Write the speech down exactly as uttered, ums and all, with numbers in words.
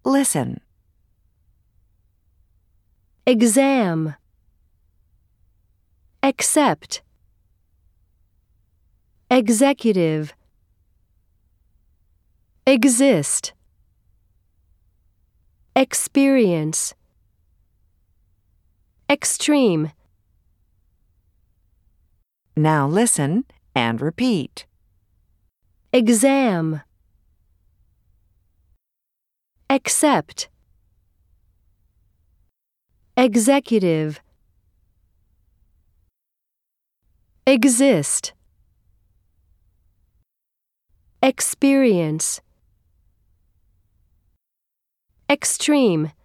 Listen. Exam. Accept. Executive. Exist. Experience. Extreme. Now listen and repeat. Exam. Accept. Executive. Exist. Experience. Extreme.